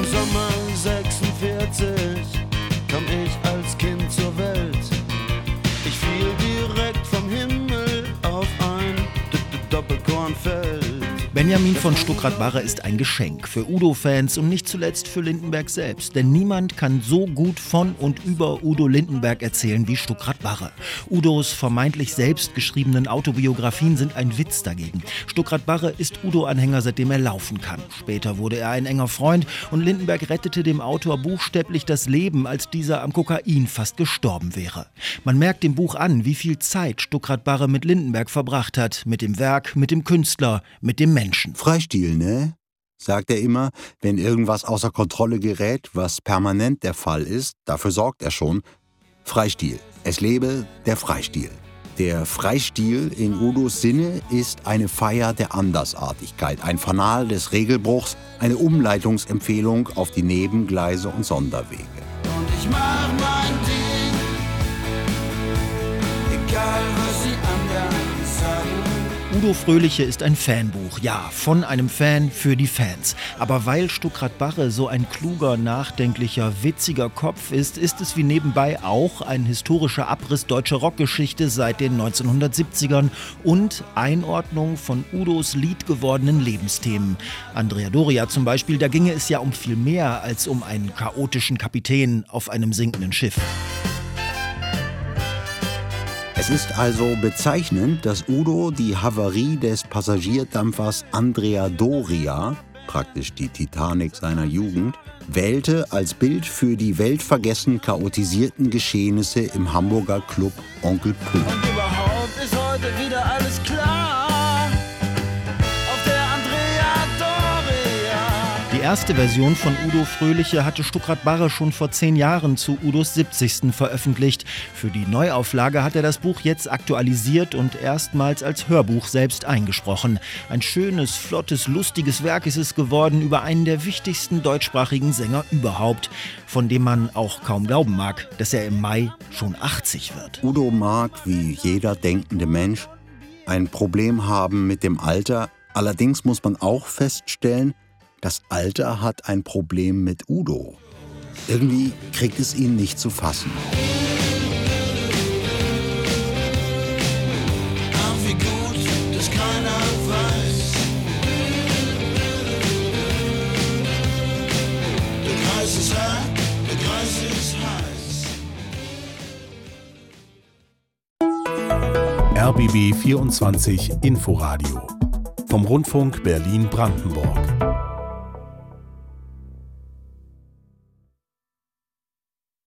Sommer 46 kam ich als Kind zur Welt. Ich fiel direkt vom Himmel auf ein Doppelkornfeld. Benjamin von Stuckrad-Barre ist ein Geschenk für Udo-Fans und nicht zuletzt für Lindenberg selbst. Denn niemand kann so gut von und über Udo Lindenberg erzählen wie Stuckrad-Barre. Udos vermeintlich selbst geschriebenen Autobiografien sind ein Witz dagegen. Stuckrad-Barre ist Udo-Anhänger, seitdem er laufen kann. Später wurde er ein enger Freund und Lindenberg rettete dem Autor buchstäblich das Leben, als dieser am Kokain fast gestorben wäre. Man merkt dem Buch an, wie viel Zeit Stuckrad-Barre mit Lindenberg verbracht hat. Mit dem Werk, mit dem Künstler, mit dem Menschen. Freistil, ne? Sagt er immer, wenn irgendwas außer Kontrolle gerät, was permanent der Fall ist, dafür sorgt er schon. Freistil. Es lebe der Freistil. Der Freistil in Udos Sinne ist eine Feier der Andersartigkeit, ein Fanal des Regelbruchs, eine Umleitungsempfehlung auf die Nebengleise und Sonderwege. Und ich mach mein Ding, egal was sie anderen sagen. Udo Fröhliche ist ein Fanbuch, ja, von einem Fan für die Fans. Aber weil Stuckrad-Barre so ein kluger, nachdenklicher, witziger Kopf ist, ist es wie nebenbei auch ein historischer Abriss deutscher Rockgeschichte seit den 1970ern und Einordnung von Udos liedgewordenen Lebensthemen. Andrea Doria zum Beispiel, da ginge es ja um viel mehr als um einen chaotischen Kapitän auf einem sinkenden Schiff. Es ist also bezeichnend, dass Udo die Havarie des Passagierdampfers Andrea Doria, praktisch die Titanic seiner Jugend, wählte als Bild für die weltvergessen chaotisierten Geschehnisse im Hamburger Club Onkel Pö. Und überhaupt ist heute wieder alles klar. Auf der Andrea Doria. Die erste Version von Udo Fröhliche hatte Stuckrad-Barre schon vor 10 Jahren zu Udos 70. veröffentlicht. Für die Neuauflage hat er das Buch jetzt aktualisiert und erstmals als Hörbuch selbst eingesprochen. Ein schönes, flottes, lustiges Werk ist es geworden über einen der wichtigsten deutschsprachigen Sänger überhaupt, von dem man auch kaum glauben mag, dass er im Mai schon 80 wird. Udo mag, wie jeder denkende Mensch, ein Problem haben mit dem Alter. Allerdings muss man auch feststellen, das Alter hat ein Problem mit Udo. Irgendwie kriegt es ihn nicht zu fassen. Ach, wie gut, dass keiner weiß. Der Kreis ist hart, der Kreis ist heiß. RBB 24 Inforadio vom Rundfunk Berlin-Brandenburg.